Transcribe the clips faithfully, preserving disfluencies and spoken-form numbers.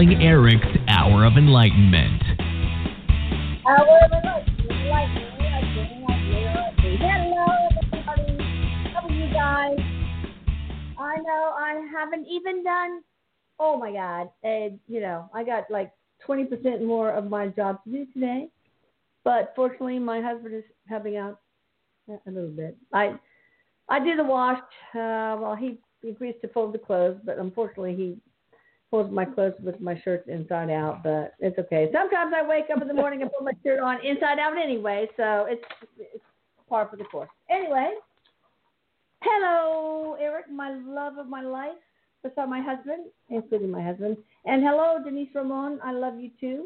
calling Eric's Hour of Enlightenment. Hour of Enlightenment, enlightenment, enlightenment, enlightenment. Hello, everybody. How are you guys? I know I haven't even done, oh my God, and you know, I got like twenty percent more of my job to do today. But fortunately, my husband is helping out a little bit. I I do the wash. Uh, well, he agrees to fold the clothes, but unfortunately, he folds my clothes with my shirts inside out. But it's okay. Sometimes I wake up in the morning and put my shirt on inside out anyway, so it's it's par for the course. Anyway, hello, Eric, my love of my life, beside my husband, including my husband, and hello, Denise Ramon. I love you too.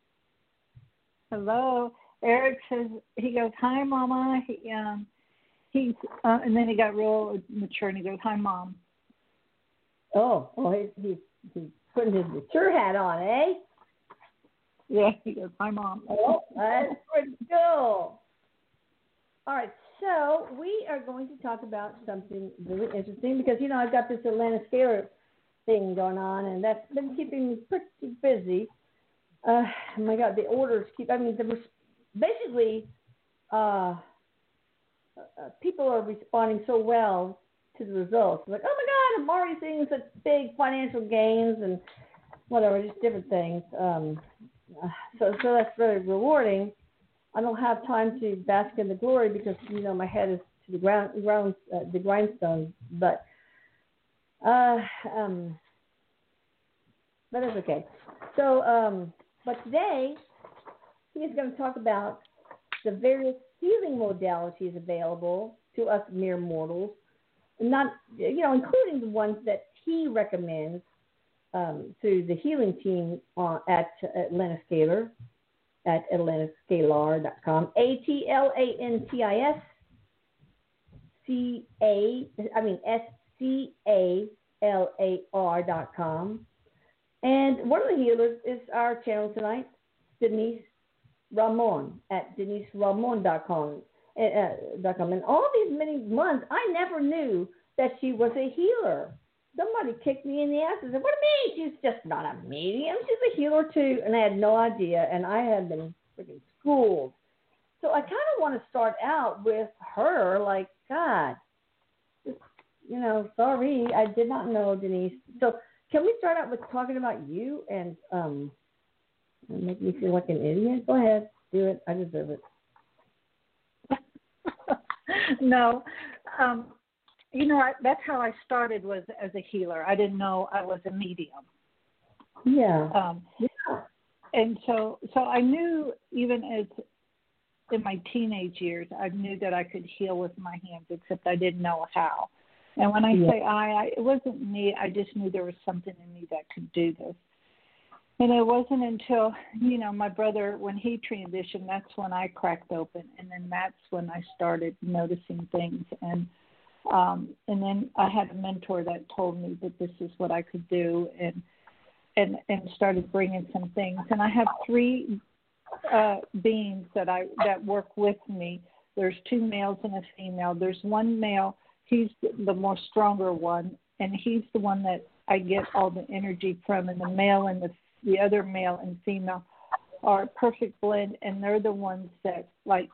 Hello. Eric says, he goes, hi, Mama. He, um, he's, uh, and then he got real mature and he goes, hi, Mom. Oh, oh, he's, he's, he's putting his mature hat on, eh? Yeah, he goes, hi, Mom. Oh, that's pretty cool. All right, so we are going to talk about something really interesting because, you know, I've got this Atlanta Scalar thing going on, and that's been keeping me pretty busy. Uh, oh my God, the orders keep, I mean, the basically, uh, uh, people are responding so well to the results. Like, oh my God, I'm already seeing such big financial gains and whatever, just different things. Um, uh, so, so that's very rewarding. I don't have time to bask in the glory because you know my head is to the ground, ground uh, the grindstone. But, uh, um, but that's okay. So, um, but today. He is going to talk about the various healing modalities available to us mere mortals, not you know, including the ones that he recommends um, through the healing team on, at Atlanta Scalar at atlanta scalar dot com. A T L A N T I S C A I mean S C A L A R dot com. And one of the healers is our channel tonight, Denise Ramon at denise ramon dot com. Uh, and all these many months, I never knew that she was a healer. Somebody kicked me in the ass and said, what do you mean? She's just not a medium. She's a healer too. And I had no idea. And I had been freaking schooled. So I kind of want to start out with her. Like, God, just, you know, sorry. I did not know, Denise. So can we start out with talking about you and um make me feel like an idiot? Go ahead. Do it. I deserve it. No. Um, you know, I, that's how I started was as a healer. I didn't know I was a medium. Yeah. Um, yeah. And so, so I knew even as in my teenage years, I knew that I could heal with my hands, except I didn't know how. And when I yeah. say I, I, it wasn't me. I just knew there was something in me that could do this. And it wasn't until, you know, my brother, when he transitioned, that's when I cracked open. And then that's when I started noticing things. And um, and then I had a mentor that told me that this is what I could do and and, and started bringing some things. And I have three uh, beings that I that work with me. There's two males and a female. There's one male. He's the more stronger one, and he's the one that I get all the energy from. And the male and the the other male and female are a perfect blend, and they're the ones that like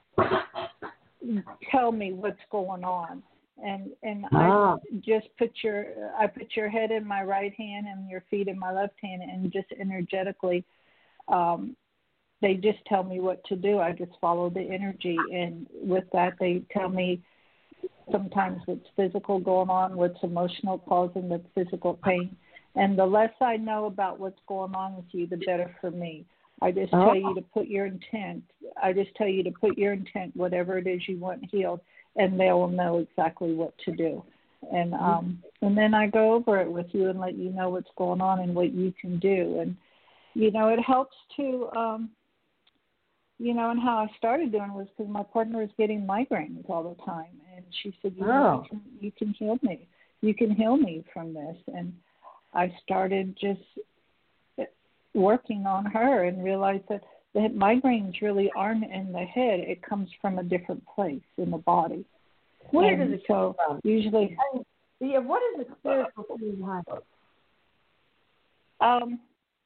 tell me what's going on. And and ah. I just put your I put your head in my right hand and your feet in my left hand, and just energetically, um, they just tell me what to do. I just follow the energy, and with that, they tell me sometimes what's physical going on, what's emotional causing the physical pain. And the less I know about what's going on with you, the better for me. I just oh. tell you to put your intent. I just tell you to put your intent, whatever it is you want healed, and they will know exactly what to do. And um, and then I go over it with you and let you know what's going on and what you can do. And, you know, it helps to, um, you know, and how I started doing it was because my partner was getting migraines all the time. And she said, you oh. know, you can, you can heal me. You can heal me from this. And I started just working on her and realized that the migraines really aren't in the head. It comes from a different place in the body. Where and does it so come from? Usually, yeah, what is the spiritual thing behind it? Um,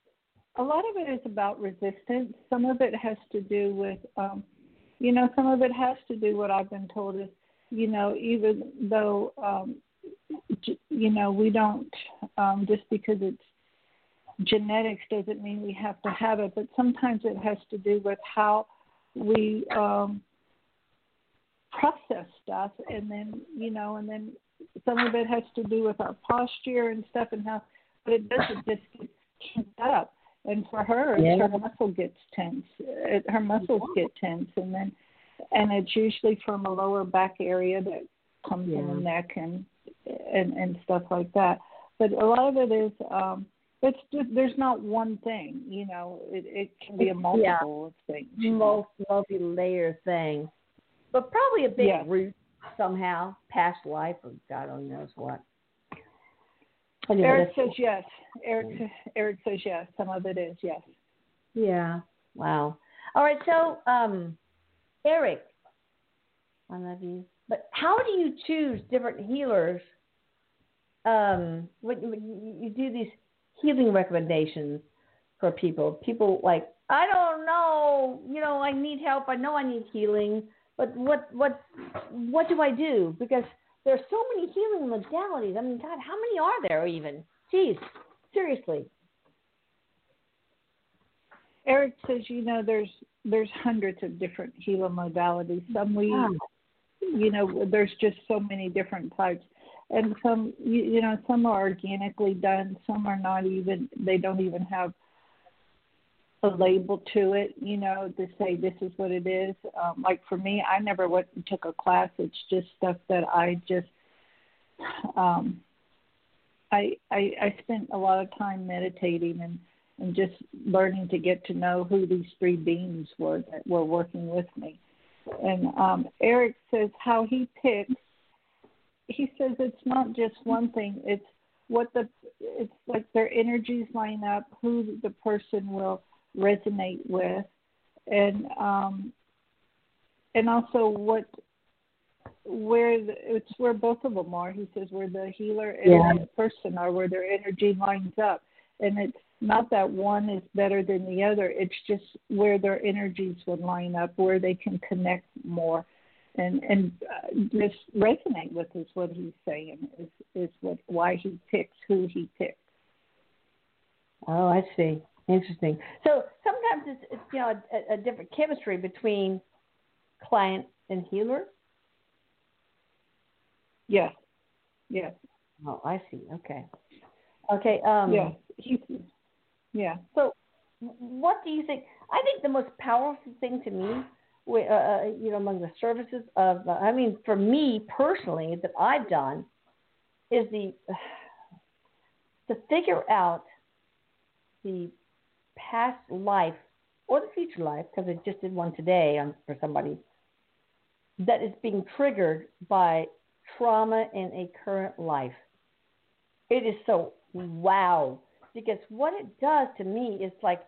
a lot of it is about resistance. Some of it has to do with, um, you know, some of it has to do what I've been told is, you know, even though, um, you know, we don't, um, just because it's genetics doesn't mean we have to have it, but sometimes it has to do with how we um, process stuff, and then, you know, and then some of it has to do with our posture and stuff, and how, but it doesn't just get tensed up. And for her, yeah. her muscle gets tense. It, her muscles get tense, and then, and it's usually from a lower back area that comes yeah. in the neck and, and and stuff like that. But a lot of it is, um, it's just, there's not one thing, you know. It, it can be a multiple yeah. of things. Multi multi-layer thing, but probably a big yeah. root somehow, past life, or God only knows what. Anyway, Eric says yes. Eric Eric says yes. Some of it is yes. Yeah. Wow. All right. So, um, Eric, I love you. But how do you choose different healers? Um, when, when you do these healing recommendations for people, people like, I don't know, you know, I need help. I know I need healing, but what what what do I do? Because there's so many healing modalities. I mean, God, how many are there even? Jeez, seriously. Eric says, you know, there's there's hundreds of different healing modalities. Some we, Wow. you know, there's just so many different types. And some, you, you know, some are organically done. Some are not even, they don't even have a label to it, you know, to say this is what it is. Um, like for me, I never went and took a class. It's just stuff that I just, um, I, I, I spent a lot of time meditating and, and just learning to get to know who these three beings were that were working with me. And um, Eric says how he picks, he says it's not just one thing. It's what the, it's like their energies line up, who the person will resonate with, and um, and also what, where the, it's where both of them are. He says where the healer and yeah. the person are, where their energy lines up. And it's not that one is better than the other. It's just where their energies would line up, where they can connect more. And and uh, just resonate with is what he's saying is is what why he picks who he picks. Oh, I see. Interesting. So sometimes it's, it's you know a, a different chemistry between client and healer. Yes. Yes. Oh, I see. Okay. Okay. Um, yeah. He, yeah. So, what do you think? I think the most powerful thing to me, uh, you know, among the services of, uh, I mean, for me personally, that I've done, is the to figure out the past life or the future life, because I just did one today on, for somebody, that is being triggered by trauma in a current life. It is so wow, because what it does to me is like,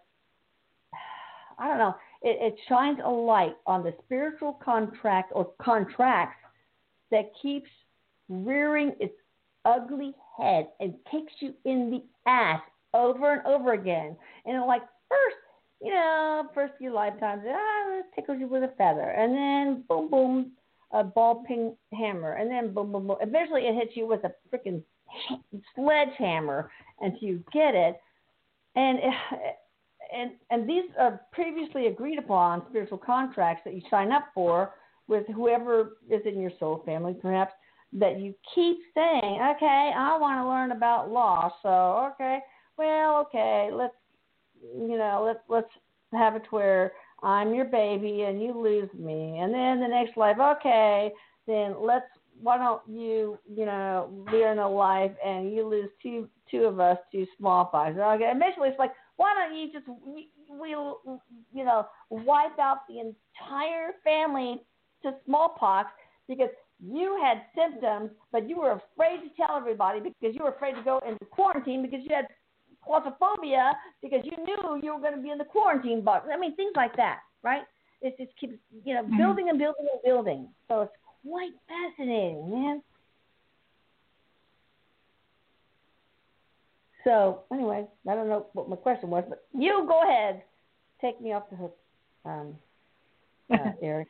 I don't know, it, it shines a light on the spiritual contract or contracts that keeps rearing its ugly head and kicks you in the ass over and over again. And like first, you know, first few lifetimes, ah, it tickles you with a feather, and then boom, boom, a ball peen hammer, and then boom, boom, boom. Eventually, it hits you with a freaking sledgehammer until you get it. And and and these are previously agreed upon spiritual contracts that you sign up for with whoever is in your soul family, perhaps, that you keep saying, okay, I want to learn about loss, so okay, well, okay, let's you know, let's let's have it where I'm your baby and you lose me, and then the next life, okay, then let's why don't you you know be in a life and you lose two two of us to smallpox? Okay, eventually it's like, why don't you just we'll you know wipe out the entire family to smallpox because you had symptoms, but you were afraid to tell everybody because you were afraid to go into quarantine because you had claustrophobia because you knew you were going to be in the quarantine box. I mean, things like that, right? It just keeps, you know, building and building and building. So it's quite fascinating, man. So, anyway, I don't know what my question was, but you go ahead. Take me off the hook, um, uh, Eric.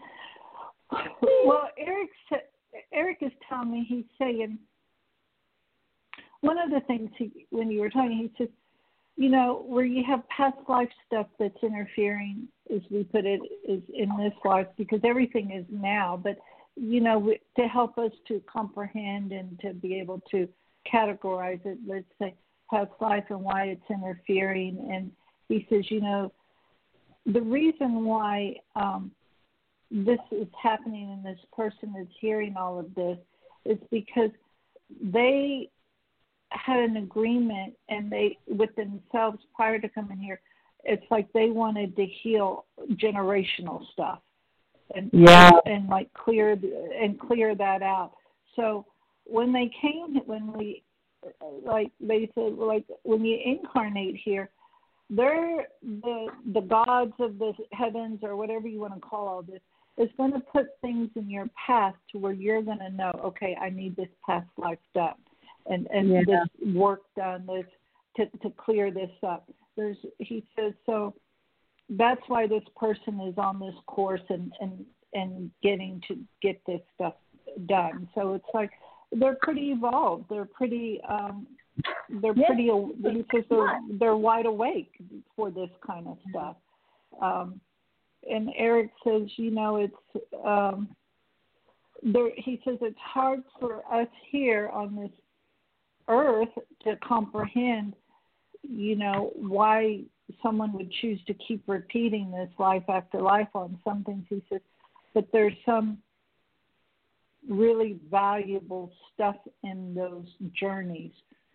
Well, Eric, Eric is telling me, he's saying, one of the things he, when you were talking, he says, you know, where you have past life stuff that's interfering, as we put it, is in this life, because everything is now, but, you know, to help us to comprehend and to be able to categorize it, let's say, past life and why it's interfering. And he says, you know, the reason why um, this is happening and this person is hearing all of this is because they had an agreement and they, with themselves prior to coming here, it's like they wanted to heal generational stuff and yeah. and like clear and clear that out. So when they came, when we, like they said, like when you incarnate here, they're the the gods of the heavens or whatever you want to call all this is going to put things in your past to where you're going to know, okay, I need this past life done and and yeah. this work done, this to to clear this up. There's he says so. That's why this person is on this course and and and getting to get this stuff done. So it's like they're pretty evolved. They're pretty. Um, they're yes. pretty. He says they're they're wide awake for this kind of stuff. Um, and Eric says, you know, it's. Um, there. He says it's hard for us here on this earth to comprehend, you know, why someone would choose to keep repeating this life after life on some things. He says, but there's some really valuable stuff in those journeys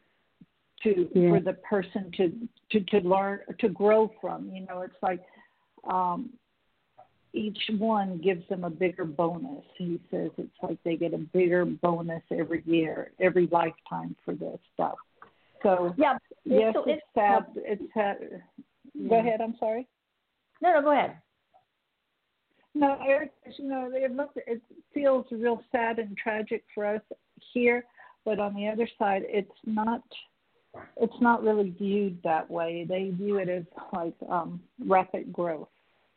to yeah. for the person to, to, to learn, to grow from. You know, it's like um, each one gives them a bigger bonus. He says it's like they get a bigger bonus every year, every lifetime for this stuff. So, yeah, yes, so it's, it's sad. It's sad. Yeah. Go ahead, I'm sorry. No, no, go ahead. No, Eric, you know, it, look, it feels real sad and tragic for us here, but on the other side, it's not. It's not really viewed that way. They view it as like um, rapid growth.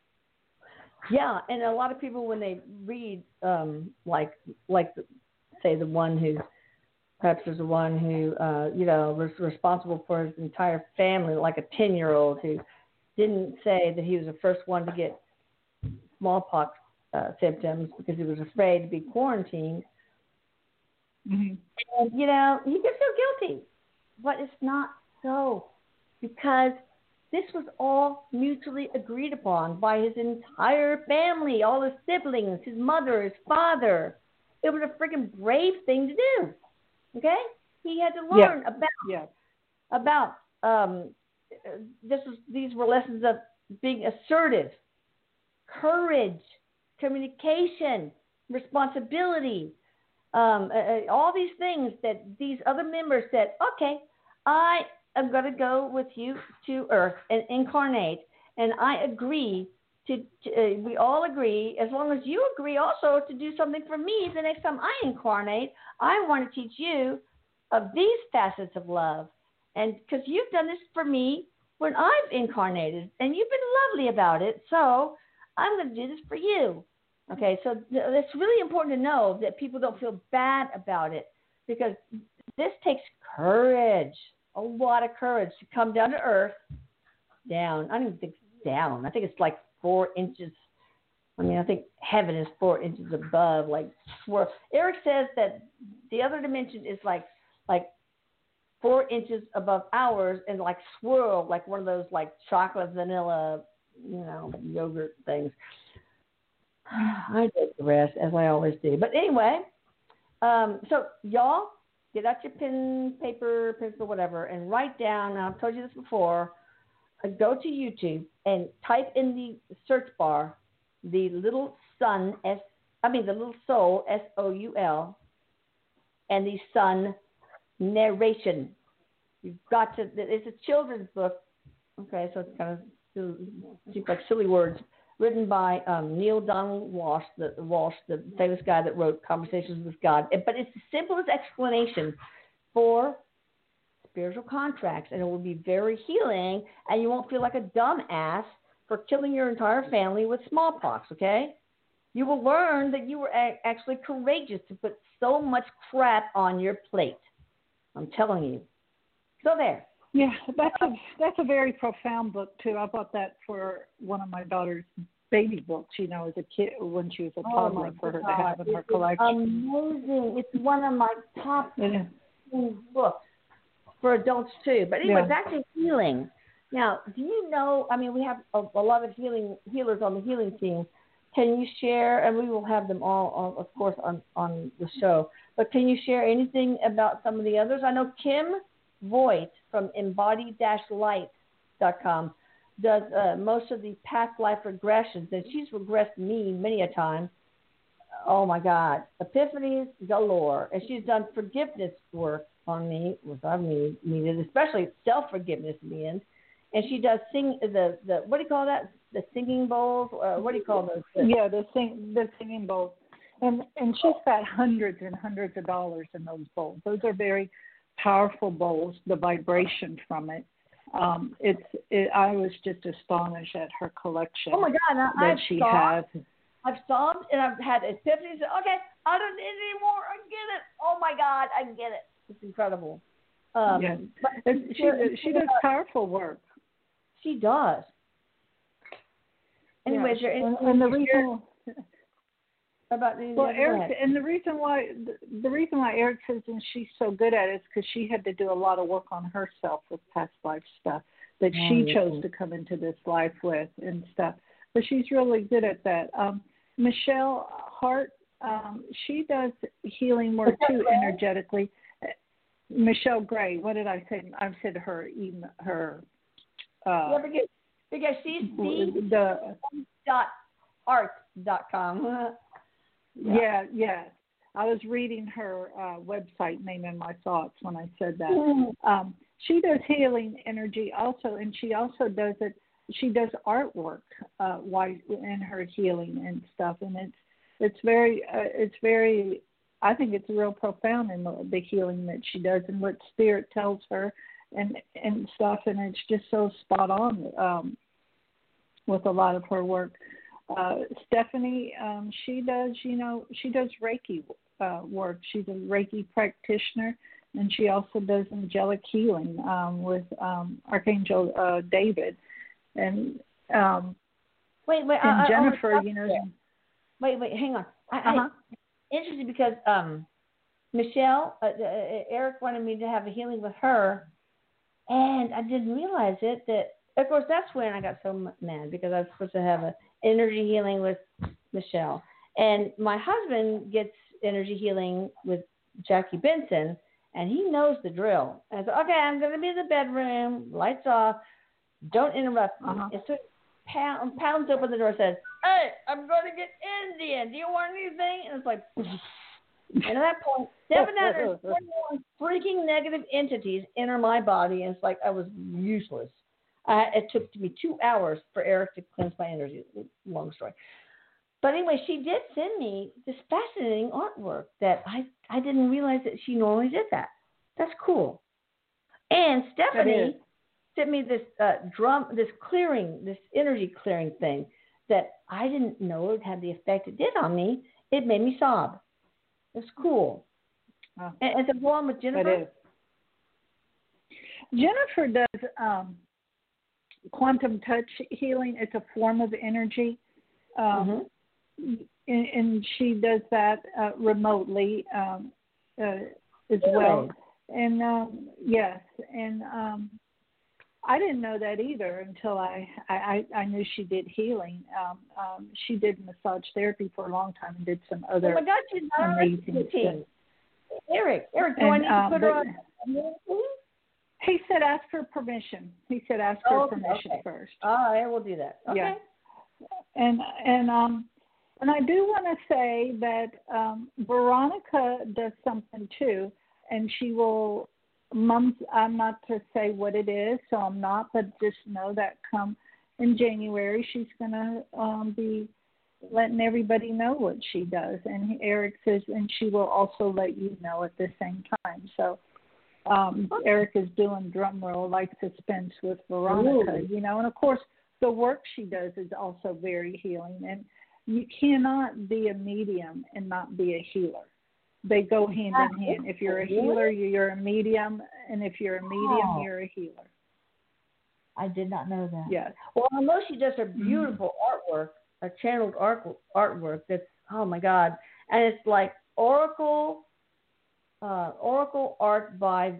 Yeah, and a lot of people when they read, um, like, like, say the one who, perhaps there's the one who, uh, you know, was responsible for his entire family, like a ten-year-old who didn't say that he was the first one to get smallpox uh, symptoms because he was afraid to be quarantined. Mm-hmm. And, you know, he could feel guilty, but it's not so because this was all mutually agreed upon by his entire family, all his siblings, his mother, his father. It was a freaking brave thing to do. Okay? He had to learn yeah. about, yeah. about um, this was, these were lessons of being assertive, courage, communication, responsibility, um, uh, all these things that these other members said, okay, I am going to go with you to Earth and incarnate, and I agree to, to uh, we all agree, as long as you agree also to do something for me the next time I incarnate, I want to teach you of these facets of love. And because you've done this for me when I've incarnated, and you've been lovely about it, so I'm going to do this for you. Okay, so th- it's really important to know that people don't feel bad about it because this takes courage, a lot of courage to come down to Earth, down. I don't even think it's down. I think it's like four inches. I mean, I think heaven is four inches above, like swirl. Eric says that the other dimension is like like four inches above ours and like swirl, like one of those like chocolate vanilla, you know, yogurt things. I take the rest, as I always do. But anyway, um, so y'all, get out your pen, paper, pencil, whatever, and write down, and I've told you this before, uh, go to YouTube and type in the search bar the little sun, S, I mean the little soul, S O U L, and the sun narration. You've got to, it's a children's book, okay, so it's kind of, seems like silly words, written by um, Neil Donald Walsh, the Walsh, the famous guy that wrote Conversations with God. But it's the simplest explanation for spiritual contracts, and it will be very healing, and you won't feel like a dumbass for killing your entire family with smallpox, okay? You will learn that you were a- actually courageous to put so much crap on your plate. I'm telling you. So there. Yeah, that's a that's a very profound book too. I bought that for one of my daughter's baby books, you know, as a kid when she was a toddler, oh for her God. to have in her collection. Amazing! It's one of my top yeah. books for adults too. But anyway, yeah. back to healing. Now, do you know? I mean, we have a, a lot of healing healers on the healing team. Can you share? And we will have them all, on, of course, on on the show. But can you share anything about some of the others? I know Kim Voigt from embody dash light dot com does uh, most of the past life regressions, and she's regressed me many a time. Oh my God, epiphanies galore, and she's done forgiveness work on me, which I've need, needed, especially self-forgiveness in the end. And she does sing the the what do you call that? The singing bowls? Uh, what do you call those? Yeah, the sing the singing bowls, and and she's got hundreds and hundreds of dollars in those bowls. Those are very powerful bowls. The vibration from it. Um, it's. It, I was just astonished at her collection. Oh my God! I, that I've she sobbed, has. I've sobbed and I've had epiphanies. Okay, I don't need it anymore. I get it. Oh my God, I get it. It's incredible. Um, yeah, but she she, she does powerful work. She does. Anyway, yeah. is there and, and the reason. About the Well, Eric, and the reason why the, the reason why Eric says and she's so good at it is because she had to do a lot of work on herself with past life stuff that oh, she yeah. chose to come into this life with and stuff. But she's really good at that. Um, Michelle Hart, um, she does healing work too energetically. Michelle Gray, what did I say? I said her email, her. Uh, yeah, because, because she's the dot art dot com. Yeah. yeah, yeah. I was reading her uh, website name in my thoughts when I said that. Mm-hmm. Um, she does healing energy also, and she also does it. She does artwork uh, while in her healing and stuff, and it's it's very uh, it's very. I think it's real profound in the, the healing that she does and what spirit tells her and and stuff, and it's just so spot on um, with a lot of her work. Uh, Stephanie, um, she does, you know, she does Reiki uh, work. She's a Reiki practitioner, and she also does angelic healing um, with um, Archangel uh, David. And um, wait, wait, and I, Jennifer, I, you know. Wait, wait, hang on. I, uh-huh. I, interesting because um, Michelle, uh, uh, Eric wanted me to have a healing with her, and I didn't realize it. That of course that's when I got so mad because I was supposed to have a energy healing with Michelle. And my husband gets energy healing with Jackie Benson, and he knows the drill. And I said, okay, I'm going to be in the bedroom, lights off, don't interrupt me. Uh-huh. And so pound, pounds open the door and says, hey, I'm going to get Indian. Do you want anything? And it's like, and at that point, seven hundred twenty-one freaking negative entities enter my body, and it's like I was useless. Uh, it took me two hours for Eric to cleanse my energy. Long story. But anyway, she did send me this fascinating artwork that I, I didn't realize that she normally did that. That's cool. And Stephanie sent me this uh, drum, this clearing, this energy clearing thing that I didn't know it had the effect it did on me. It made me sob. It's cool. Oh. And it's a one with Jennifer. It is. Jennifer does um, quantum touch healing. It's a form of energy. Um, mm-hmm. and, and she does that uh, remotely um, uh, as really? well. And um, yes, and um, I didn't know that either until I, I, I knew she did healing. Um, um, she did massage therapy for a long time and did some other oh my God, she's not amazing stuff. Eric, Eric, do and, I need uh, to put her on? He said ask for permission. He said ask for oh, okay, permission okay. first. All right, we'll do that. Okay. Yeah. And and um and I do want to say that um, Veronica does something too, and she will. Mom, I'm not to say what it is, so I'm not, but just know that come in January, she's going to um, be letting everybody know what she does. And Eric says, and she will also let you know at the same time. So Um, Eric is doing drum roll like suspense with Veronica, Ooh. you know, and of course the work she does is also very healing. And you cannot be a medium and not be a healer. They go hand in hand. If you're a healer, you're a medium, and if you're a medium, Oh. you're a healer. I did not know that. Yes. Well, I know she does her beautiful mm-hmm. artwork, a channeled art artwork. That's oh my God, and it's like Oracle, uh, Oracle Art by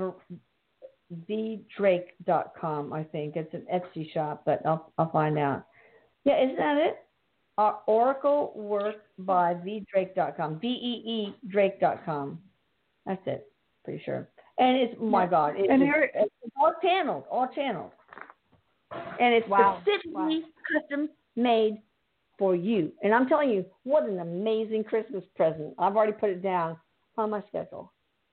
v drake dot com. I think it's an Etsy shop, but I'll I'll find out. Yeah, isn't that it? Uh, Oracle Work by v drake dot com. V E E Drake dot com. That's it. Pretty sure. And it's my yeah. God, it, and it's, it's all channeled, all channeled. And it's wow. specifically wow. custom made for you. And I'm telling you, what an amazing Christmas present. I've already put it down on my schedule.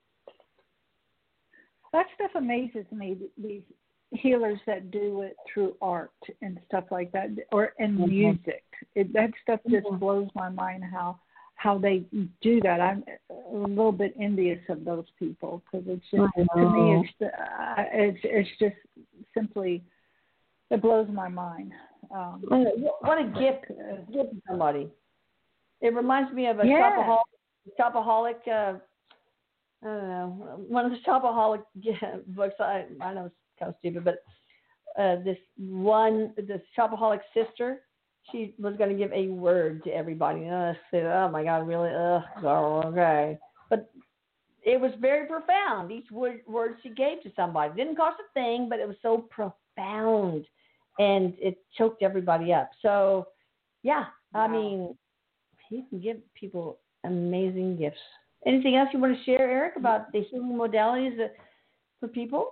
That stuff amazes me, these healers that do it through art and stuff like that, or and mm-hmm. music. It, that stuff just mm-hmm. blows my mind how how they do that. I'm a little bit envious of those people because it's just, to me, it's, uh, it's, it's just simply, it blows my mind. Um, what a gift uh, give to somebody. It reminds me of a yeah. shopaholic, shopaholic uh, I don't know, one of the shopaholic books. I, I know it's kind of stupid, but uh, this one, this shopaholic sister, she was going to give a word to everybody. And I said, oh my God, really? Ugh, okay. But it was very profound. Each word, word she gave to somebody. It didn't cost a thing, but it was so profound. And it choked everybody up. So, yeah, wow. I mean, you can give people amazing gifts. Anything else you want to share, Eric, about the healing modalities that, for people?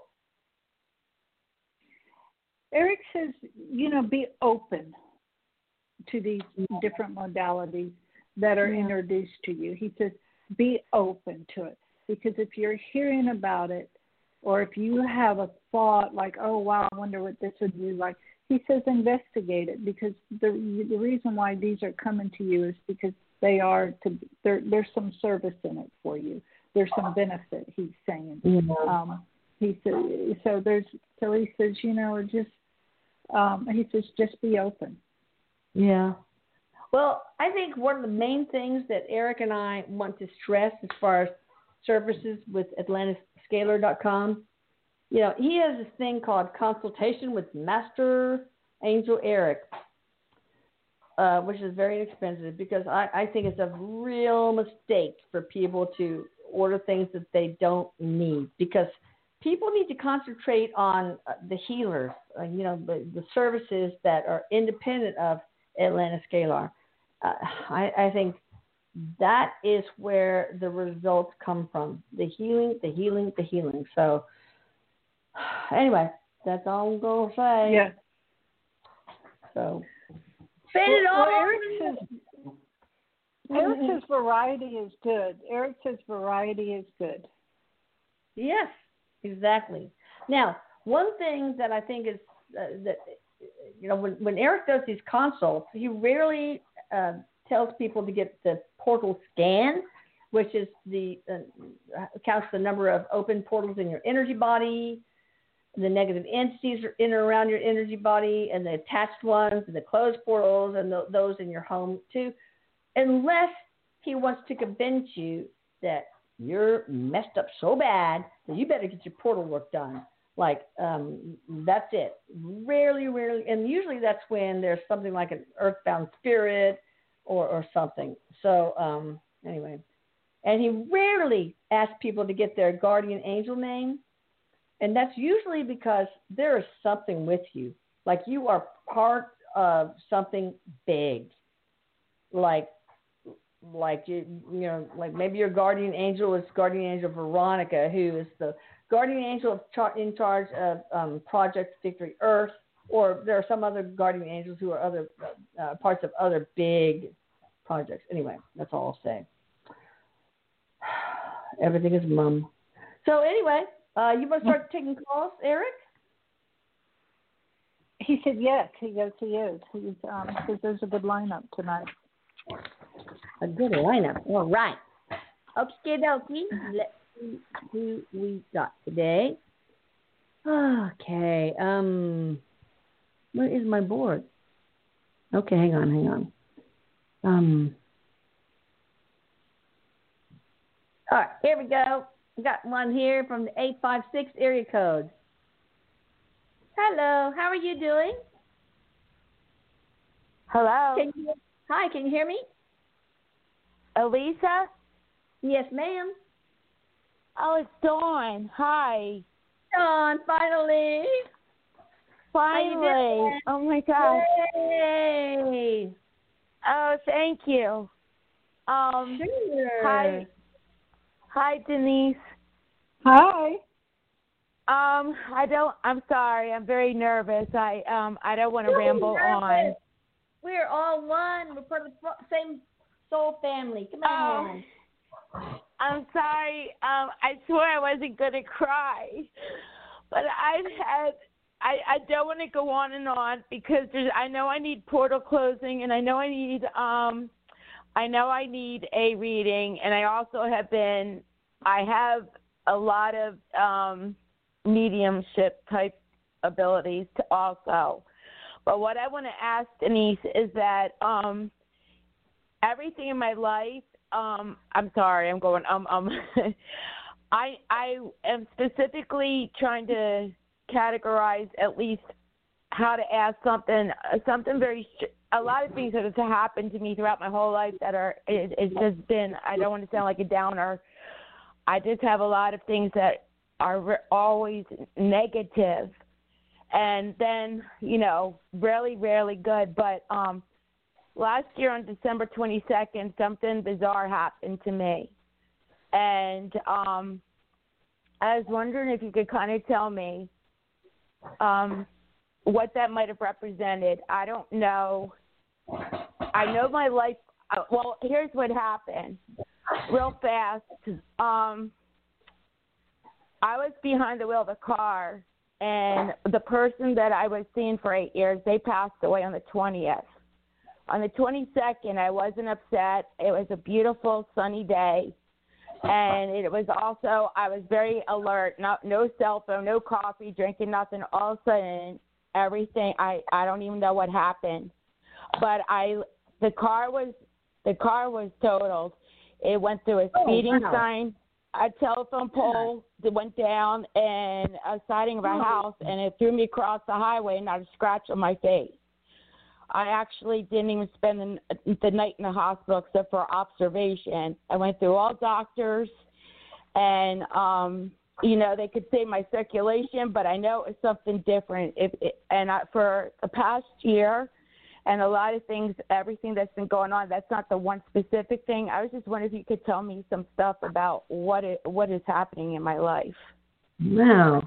Eric says, you know, be open to these different modalities that are yeah. introduced to you. He says, be open to it. Because if you're hearing about it, or if you have a thought like, oh, wow, I wonder what this would be like, he says investigate it, because the the reason why these are coming to you is because they are to there. There's some service in it for you. There's some benefit. He's saying. Mm-hmm. Um, he says so. There's so he says you know just um, he says just be open. Yeah. Well, I think one of the main things that Eric and I want to stress as far as services with Atlantis Scalar dot com. You know, he has this thing called Consultation with Master Angel Eric, uh, which is very inexpensive because I, I think it's a real mistake for people to order things that they don't need, because people need to concentrate on uh, the healers, uh, you know, the, the services that are independent of Atlantis Scalar. Uh, I, I think that is where the results come from, the healing, the healing, the healing. So, anyway, that's all I'm going to say. Yeah. So, fade it well, all. Well, Eric says, Eric says variety is good. Eric says variety is good. Yes, exactly. Now, one thing that I think is uh, that, you know, when, when Eric does these consults, he rarely uh, tells people to get the portal scan, which is the uh, counts the number of open portals in your energy body, the negative entities are in or around your energy body, and the attached ones, and the closed portals, and the, those in your home too, unless he wants to convince you that you're messed up so bad that you better get your portal work done. Like, um, that's it. Rarely, rarely, and usually that's when there's something like an earthbound spirit or, or something. So, um, anyway. And he rarely asks people to get their guardian angel name. And that's usually because there is something with you. Like you are part of something big. Like, like you, you know, like maybe your guardian angel is guardian angel Veronica, who is the guardian angel of char- in charge of um, Project Victory Earth. Or there are some other guardian angels who are other uh, parts of other big projects. Anyway, that's all I'll say. Everything is mum. So anyway, uh, you want to start taking calls, Eric? He said yes. He yes, he is. He's um, says there's a good lineup tonight. A good lineup. All right. Okay, dokie. Let see who we got today. Okay. Um, where is my board? Okay, hang on, hang on. Um. All right, here we go. We got one here from the eight five six area code. Hello, how are you doing? Hello? Can you, hi, can you hear me? Elisa? Yes, ma'am. Oh, it's Dawn. Hi. Dawn, finally. Finally. Oh, my gosh. Yay. Oh, thank you. Um, Sure. Hi. Hi, Denise. Hi. Um, I don't, I'm sorry. I'm very nervous. I, um, I don't want to ramble on. We're all one. We're part of the same soul family. Come on. Oh, I'm sorry. Um, I swore I wasn't going to cry. But I've had, I, I don't want to go on and on because there's, I know I need portal closing and I know I need, um, I know I need a reading. And I also have been, I have a lot of um, mediumship type abilities to also. But what I want to ask Denise is that um, everything in my life, um, I'm sorry, I'm going, um, um, I, I am specifically trying to categorize at least how to ask something, something very, a lot of things that have happened to me throughout my whole life that are, it, it's just been, I don't want to sound like a downer. I just have a lot of things that are re- always negative. And then, you know, really, really good. But um, last year on December twenty-second, something bizarre happened to me. And um, I was wondering if you could kind of tell me um, what that might have represented. I don't know. I know my life. Uh, well, here's what happened. Real fast. Um, I was behind the wheel of a car. And the person that I was seeing for eight years, they passed away on the twentieth. On the twenty-second, I wasn't upset. It was a beautiful, sunny day. And it was also, I was very alert. Not, no cell phone, no coffee, drinking nothing. All of a sudden, everything, I, I don't even know what happened. But I, the car was, the car was totaled. It went through a speeding oh, wow. sign. A telephone pole that went down and a siding of a house, and it threw me across the highway and not a scratch on my face. I actually didn't even spend the, the night in the hospital except for observation. I went through all doctors, and, um, you know, they could say my circulation, but I know it's something different. If it, and I, for the past year, and a lot of things, everything that's been going on, that's not the one specific thing. I was just wondering if you could tell me some stuff about what it, what is happening in my life. Wow.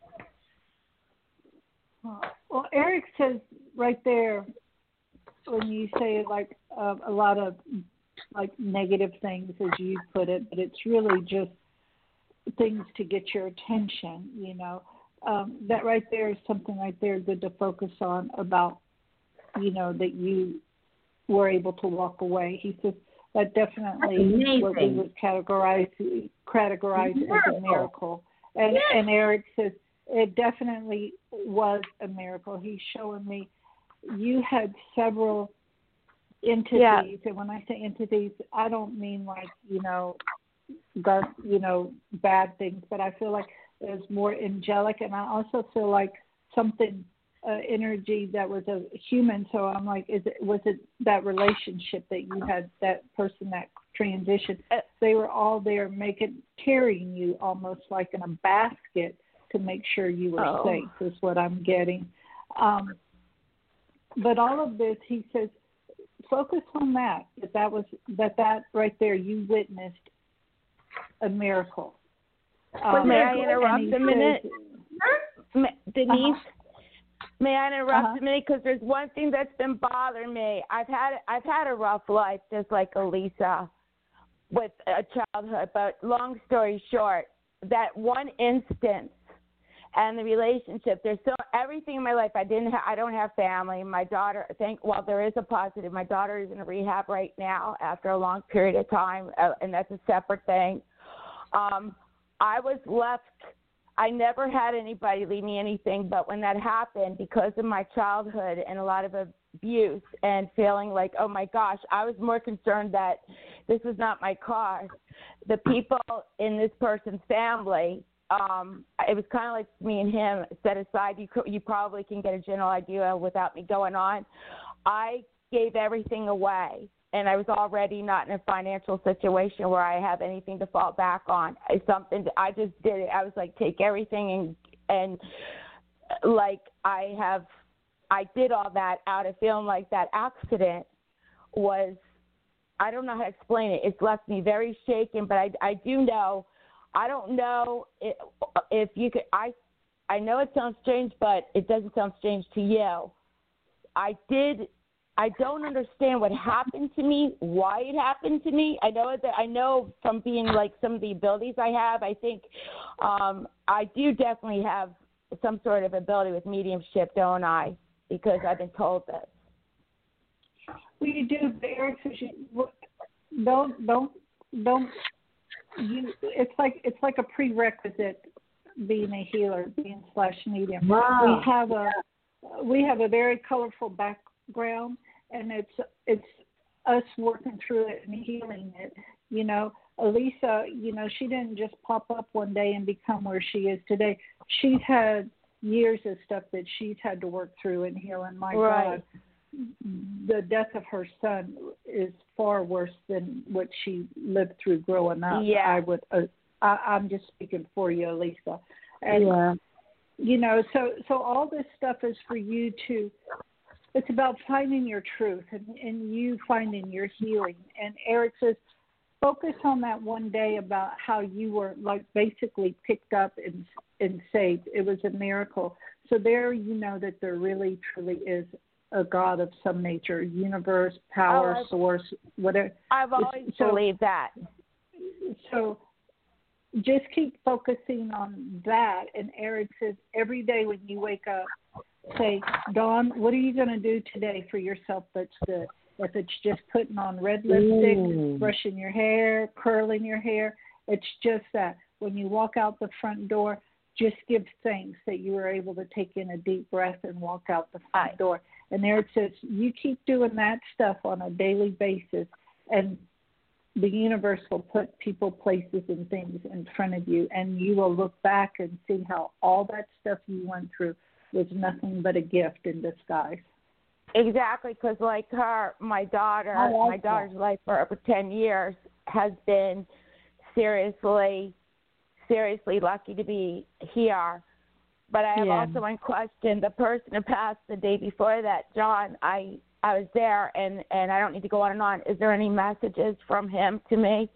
Well, Eric says right there, when you say like uh, a lot of like negative things, as you put it, but it's really just things to get your attention, you know. Um, that right there is something right there good to focus on about, you know, that you were able to walk away. He says that definitely what we would categorize categorize as a miracle. And yes. and Eric says it definitely was a miracle. He's showing me you had several entities, yeah. And when I say entities, I don't mean like, you know, dark, you know, bad things, but I feel like it was more angelic, and I also feel like something Uh, energy that was a human. So I'm like, is it, was it that relationship that you had, that person that transitioned? They were all there making, carrying you almost like in a basket to make sure you were oh. safe is what I'm getting. Um, but all of this, he says, focus on that, that that was, that that right there, you witnessed a miracle. Um, May I interrupt a minute? Says, Denise? Uh-huh. May I interrupt uh-huh. a minute? Because there's one thing that's been bothering me. I've had I've had a rough life, just like Elisa, with a childhood. But long story short, that one instance and the relationship. There's so everything in my life. I didn't. Ha- I don't have family. My daughter. Thank. Well, there is a positive. My daughter is in rehab right now after a long period of time, uh, and that's a separate thing. Um, I was left. I never had anybody leave me anything, but when that happened, because of my childhood and a lot of abuse and feeling like, oh my gosh, I was more concerned that this was not my car. The people in this person's family, um, it was kind of like me and him set aside. You you probably can get a general idea without me going on. I gave everything away. And I was already not in a financial situation where I have anything to fall back on. It's something that I just did it. I was like, take everything and and like I have, I did all that out of feeling like that accident was, I don't know how to explain it. It's left me very shaken, but I, I do know, I don't know if, if you could, I, I know it sounds strange, but it doesn't sound strange to you. I did. I don't understand what happened to me, why it happened to me. I know that I know from being like some of the abilities I have, I think um, I do definitely have some sort of ability with mediumship, don't I? Because I've been told this. Well, you do, Eric. Don't don't don't. You, it's like it's like a prerequisite being a healer, being slash medium. Wow. We have a we have a very colorful background. And it's it's us working through it and healing it. You know, Elisa, you know, she didn't just pop up one day and become where she is today. She's had years of stuff that she's had to work through and heal. And my right. God, the death of her son is far worse than what she lived through growing up. Yeah. I would. Uh, I, I'm just speaking for you, Elisa. And, yeah. you know, so so all this stuff is for you to. It's about finding your truth and, and you finding your healing. And Eric says, focus on that one day about how you were like basically picked up and and saved. It was a miracle. So there you know that there really, truly is a God of some nature, universe, power, oh, source, whatever. I've always so, believed that. So just keep focusing on that. And Eric says, every day when you wake up, say, Dawn, what are you going to do today for yourself that's good? If it's just putting on red lipstick, Mm. brushing your hair, curling your hair, it's just that. When you walk out the front door, just give thanks that you were able to take in a deep breath and walk out the front Right. door. And there it says, you keep doing that stuff on a daily basis, and the universe will put people, places, and things in front of you, and you will look back and see how all that stuff you went through was nothing but a gift in disguise. Exactly, because like her, my daughter, like my daughter's that. life for over ten years has been seriously, seriously lucky to be here. But I have Yeah. also one question. The person who passed the day before that, John, I, I was there, and, and I don't need to go on and on. Is there any messages from him to me?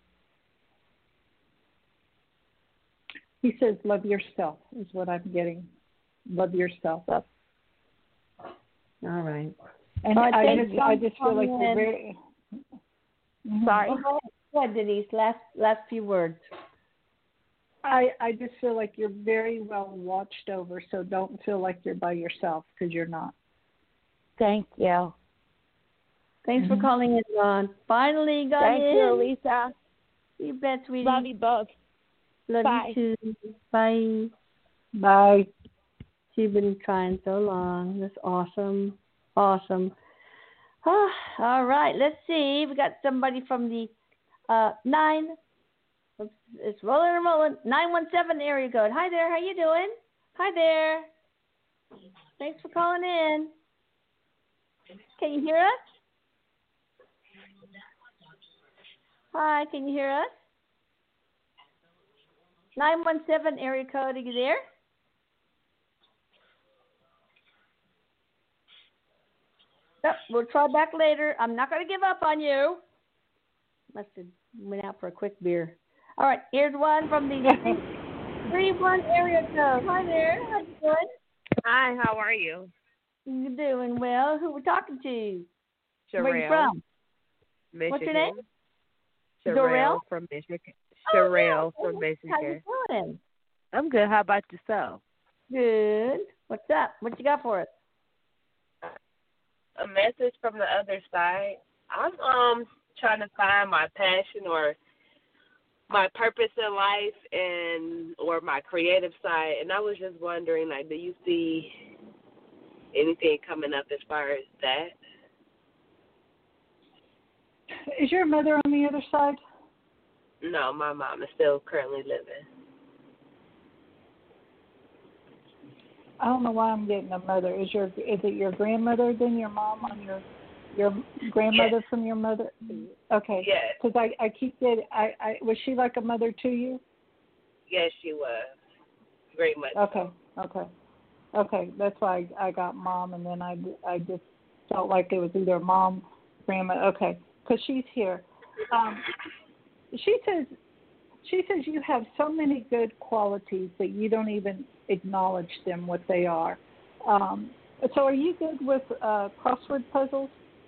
He says, love yourself is what I'm getting. Love yourself. All right. And All right, I thank just, you. I just feel like Come you're in. very. Mhm. Sorry. Go ahead. Go ahead, Denise. Last last few words. I, I just feel like you're very well watched over, so don't feel like you're by yourself, because you're not. Thank you. Thanks Mhm. for calling in, Ron. Finally got Thank in. you, Lisa. You bet, sweetie. Love you both. Love Bye. you too. Bye. Bye. She's been trying so long. That's awesome. Awesome. Ah, all right. Let's see. We got somebody from the uh, nine. Oops, it's rolling and rolling. nine one seven area code. Hi there. How you doing? Hi there. Thanks for calling in. Can you hear us? Hi. Can you hear us? nine one seven area code. Are you there? Yep, we'll try back later. I'm not going to give up on you. Must have went out for a quick beer. All right, here's one from the three one area code. Hi there. How you doing? Hi, how are you? You doing well? Who we talking to? Sherelle. Where you from? Michigan. What's your name? Sherelle Dorel? from Michigan. Oh, Sherelle yeah. from How Michigan. you doing? I'm good. How about yourself? Good. What's up? What you got for us? A message from the other side. I'm um trying to find my passion or my purpose in life and or my creative side, and I was just wondering, like, do you see anything coming up as far as that? Is your mother on the other side? No, my mom is still currently living. I don't know why I'm getting a mother. Is your is it your grandmother then your mom on your your grandmother Yes. from your mother? Okay. Yes. Because I I keep getting I I was she like a mother to you? Yes, she was. Very much. Okay. Okay. Okay. That's why I, I got mom, and then I I just felt like it was either mom, grandma. Okay. Because she's here. Um, she says she says you have so many good qualities that you don't even acknowledge them what they are. Um, so are you good with uh, crossword puzzles?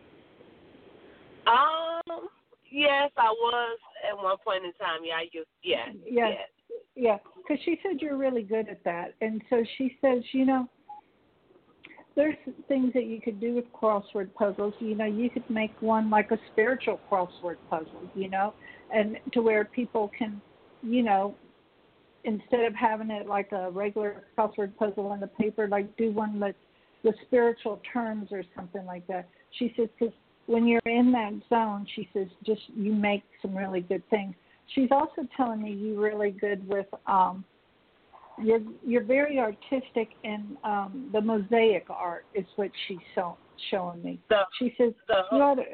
Um, yes, I was at one point in time. Yeah, I used, yeah, Yeah, yes. yeah. Because she said you're really good at that, and so she says, you know, there's things that you could do with crossword puzzles. You know, you could make one like a spiritual crossword puzzle, you know, and to where people can, you know, instead of having it like a regular crossword puzzle on the paper, like do one that's with spiritual terms or something like that. She says, because when you're in that zone, she says, just you make some really good things. She's also telling me you're really good with, um, you're you're very artistic in um, the mosaic art is what she's show, showing me. The, She says, the, you ought to,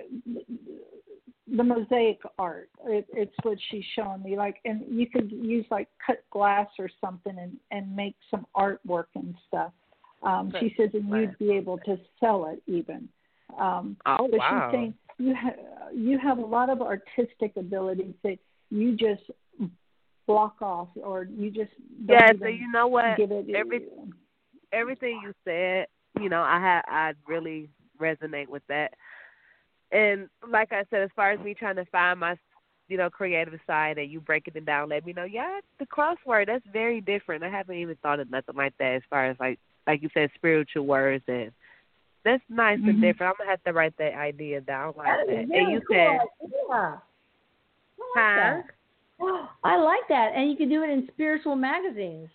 the mosaic art, it, it's what she's showing me. Like, and you could use like cut glass or something and, and make some artwork and stuff. Um, she says, and you'd be able to sell it even. Um, oh, but wow. she's saying you ha- you have a lot of artistic abilities that you just block off, or you just don't yeah. even So you know what? give it. Every everything you said, you know, I had I really resonate with that. And like I said, as far as me trying to find my, you know, creative side, and you breaking it down, let me know. Yeah, the crossword, that's very different. I haven't even thought of nothing like that. As far as like like you said, spiritual words, and that's nice Mm-hmm. and different. I'm gonna have to write that idea down like That that. is And very you cool. said, Yeah. I like huh? that. I like that, and you can do it in spiritual magazines.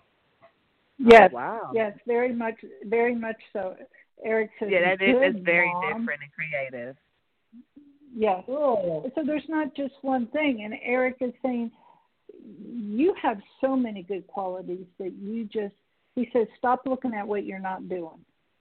Yes, Oh, wow. yes, very much, very much so. Eric says, Yeah, that is good, that's very Mom. different and creative. Yes. Cool. So there's not just one thing, and Eric is saying you have so many good qualities that you just. He says, stop looking at what you're not doing,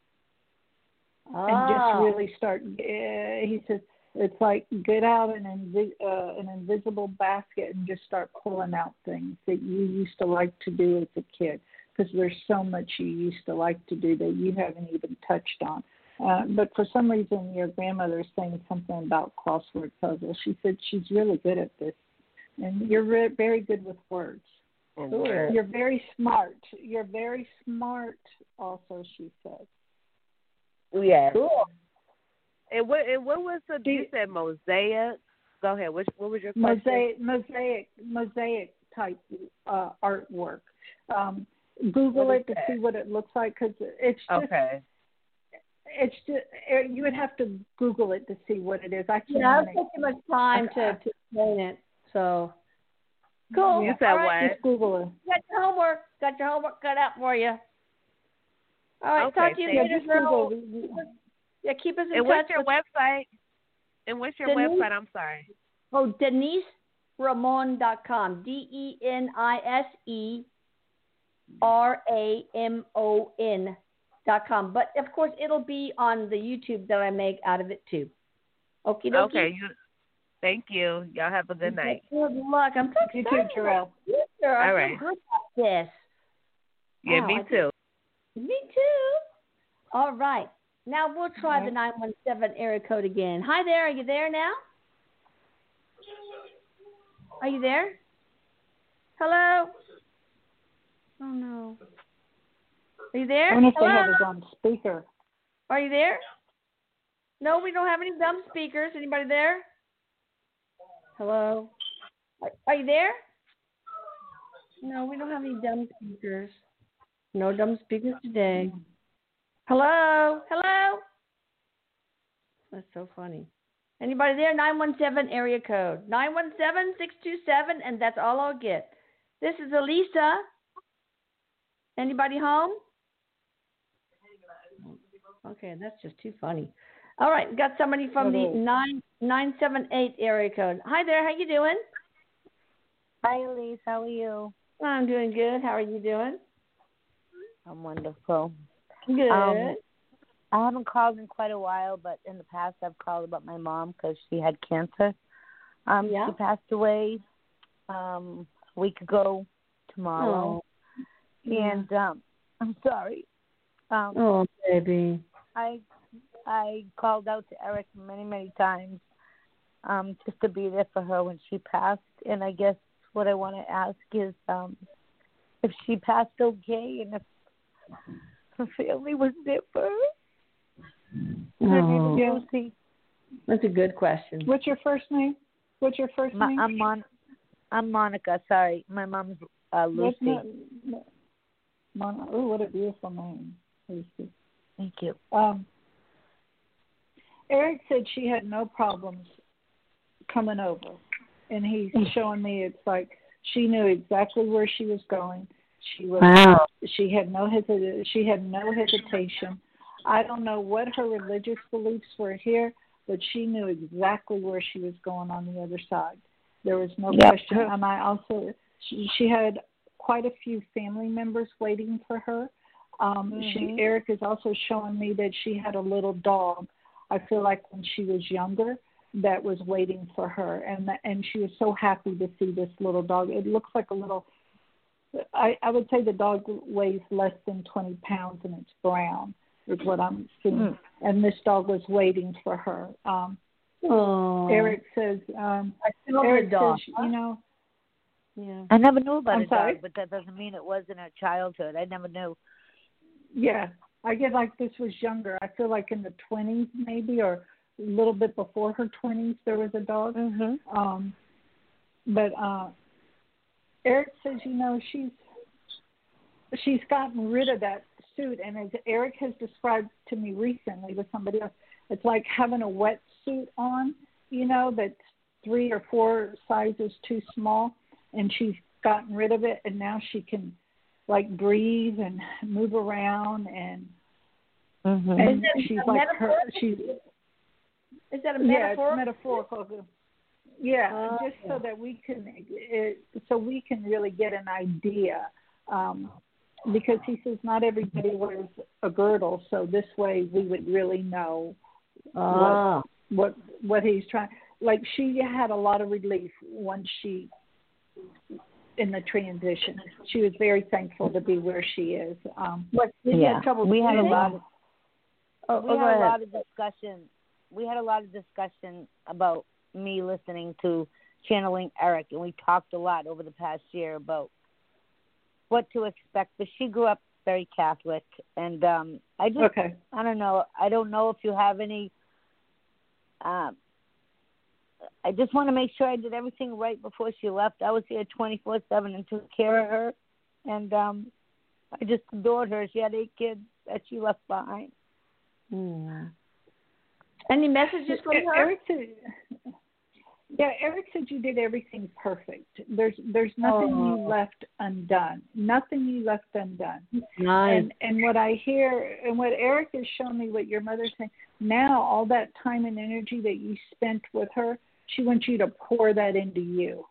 Ah. and just really start. Uh, he says it's like get out an invi- uh, an invisible basket and just start pulling out things that you used to like to do as a kid, because there's so much you used to like to do that you haven't even touched on. Uh, but for some reason, your grandmother is saying something about crossword puzzles. She said she's really good at this, and you're re- very good with words. Cool. You're very smart. You're very smart, also, she said. Yeah. Cool. And what and what was the you said mosaic? Go ahead. Which what was your question? Mosaic, mosaic, mosaic type uh, artwork. Um, Google What it is to that? see what it looks like, because it's just, Okay. it's just, you would have to Google it to see what it is. I can't. Yeah, it even- takes too much time to, to explain it. So cool. You said All right. what? Just Google it. Got your homework. Got your homework cut out for you. All right. Okay, Talk to you thank Yeah, later, just girl. Google. Yeah, keep us in And touch. what's your with- website? And what's your Denise? website? I'm sorry. Oh, Denise Ramon dot com. D E N I S E R A M O N dot com. But of course, it'll be on the YouTube that I make out of it too. Okie dokie. Okay. You, thank you. Y'all have a good night. Good luck. I'm so You excited. too, Jarrell. I'm All so right. good at this. Yeah, Wow, me I too. Me too. All right. Now we'll try All the right. nine one seven area code again. Hi there. Are you there now? Are you there? Hello? Oh, no. Are you there? I wonder if they Hello? have us on speaker. Are you there? No, we don't have any dumb speakers. Anybody there? Hello? Are, are you there? No, we don't have any dumb speakers. No dumb speakers today. Hello? Hello? That's so funny. Anybody there? nine one seven area code. nine one seven, six two seven, and that's all I'll get. This is Elisa. Anybody home? Okay, that's just too funny. All right, got somebody from the nine nine seven eight area code. Hi there, how you doing? Hi, Elise. How are you? I'm doing good. How are you doing? I'm wonderful. Good. Um, I haven't called in quite a while, but in the past I've called about my mom because she had cancer. Um, yeah. She passed away um, a week ago tomorrow. Oh. And um, I'm sorry. Um, oh, baby. I I called out to Eric many, many times um, just to be there for her when she passed. And I guess what I want to ask is um, if she passed okay and if her family was there for her. Oh. Lucy. That's a good question. What's your first name? What's your first Ma- name? I'm Mon- I'm Monica. Sorry, my mom's uh, Lucy. Not, Mon- oh, what a beautiful name, Lucy. Thank you. Um, Eric said she had no problems coming over, and he's showing me it's like she knew exactly where she was going. She was. Wow. She had no hesi- She had no hesitation. I don't know what her religious beliefs were here, but she knew exactly where she was going on the other side. There was no yep. question. And I also, she, she had quite a few family members waiting for her. Um, mm-hmm. She Eric is also showing me that she had a little dog. I feel like when she was younger, that was waiting for her, and the, and she was so happy to see this little dog. It looks like a little. I, I would say the dog weighs less than twenty pounds, and it's brown. Is what I'm seeing. Mm. And this dog was waiting for her. Um, Eric says. Um, Eric dog. says, you know. Yeah. I never knew about I'm a sorry? dog, but that doesn't mean it wasn't her childhood. I never knew. Yeah, I get like this was younger. I feel like in the twenties maybe, or a little bit before her twenties, there was a dog. Mm-hmm. Um, but uh, Eric says, you know, she's she's gotten rid of that suit, and as Eric has described to me recently with somebody else, it's like having a wetsuit on, you know, that's three or four sizes too small, and she's gotten rid of it, and now she can like breathe and move around, and, mm-hmm. and she's like her. She's is that a metaphor? Yeah, it's metaphorical. Yeah, oh, just yeah. so that we can, it, so we can really get an idea. Um, Because he says not everybody wears a girdle, so this way we would really know ah. what, what what he's trying. Like she had a lot of relief once she, in the transition, she was very thankful to be where she is. Um, what? Did yeah, had trouble we had a lot. Of, oh, we oh, had a ahead. lot of discussion. We had a lot of discussion about me listening to Channeling Eric, and we talked a lot over the past year about what to expect, but she grew up very Catholic, and um, I just, okay. I don't know, I don't know if you have any, uh, I just want to make sure I did everything right before she left. I was here twenty-four seven and took care of her, and um, I just adored her. She had eight kids that she left behind. Mm. Any messages from her? Eric said, yeah, Eric said you did everything perfect. There's there's nothing oh. you left undone. Nothing you left undone. Nice. And and what I hear and what Eric has shown me, what your mother's saying, now all that time and energy that you spent with her, she wants you to pour that into you.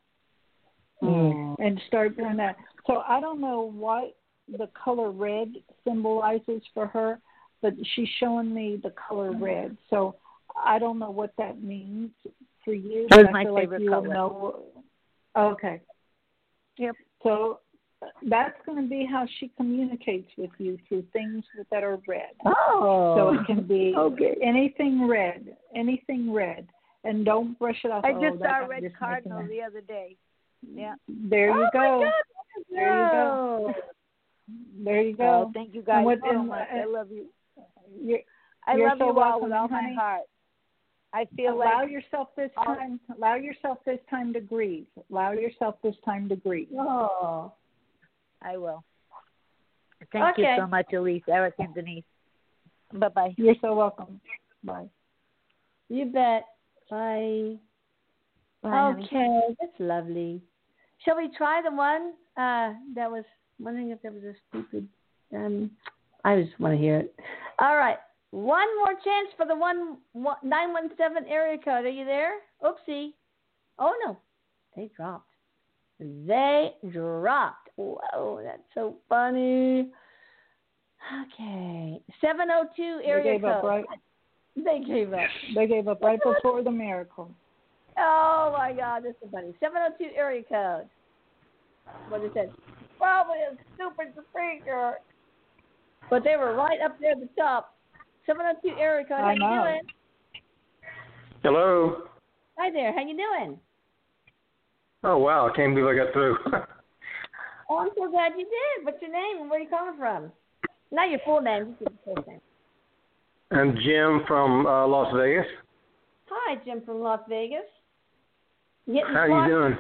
Mm. And start doing that. So I don't know what the color red symbolizes for her, but she's showing me the color red. So I don't know what that means for you. That was I my feel favorite like you color. will know. Okay. Yep. So that's going to be how she communicates with you, through things that are red. Oh. So it can be okay. anything red, anything red. And don't brush it off. I oh, just saw a I'm red just cardinal the other day. Yeah. There you oh go. My God. There you go. There you go. Oh, thank you guys what, so and, much. uh, I love you. You're, I you're love so you all welcome, with all honey. my heart. I feel allow like yourself this all, time. Allow yourself this time to grieve. Allow yourself this time to grieve. Oh, I will. Thank okay. you so much, Elise, Eric, and Denise. Bye bye. You're so welcome. Bye. You bet. Bye. Bye, Okay, honey. that's lovely. Shall we try the one uh, that was wondering if there was a stupid? Um, I just want to hear it. All right, one more chance for the one, one nine one seven area code. Are you there? Oopsie. Oh no, they dropped. They dropped. Whoa, that's so funny. Okay, seven oh two area They gave code. up right. They gave up. They gave up right before the miracle. Oh my God, this is funny. seven oh two area code. What it said? Probably a stupid speaker. But they were right up there at the top. seven oh two area code. How I you know. doing? Hello. Hi there. How you doing? Oh, wow. I can't believe I got through. Oh, I'm so glad you did. What's your name and where are you calling from? Not your full name. Just your first name. I'm Jim from uh, Las Vegas. Hi, Jim from Las Vegas. You getting How slots? you doing?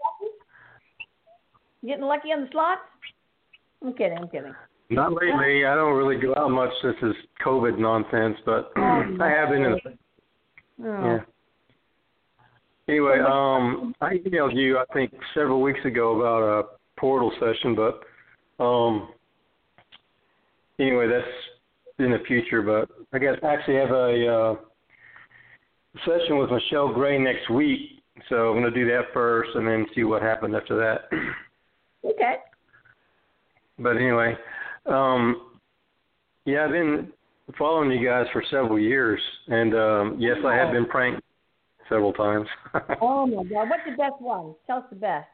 You getting lucky on the slots? I'm kidding. I'm kidding. Not lately. I don't really go out much since this COVID nonsense, but Oh, I have been in the... Oh. Yeah. Anyway, um, I emailed you, I think, several weeks ago about a portal session, but um, anyway, that's in the future. But I guess I actually have a uh, session with Michelle Gray next week, so I'm going to do that first and then see what happens after that. Okay. But anyway, um, yeah, I've been following you guys for several years, and um, yes, I have been pranked several times. Oh my God! What's the best one? Tell us the best.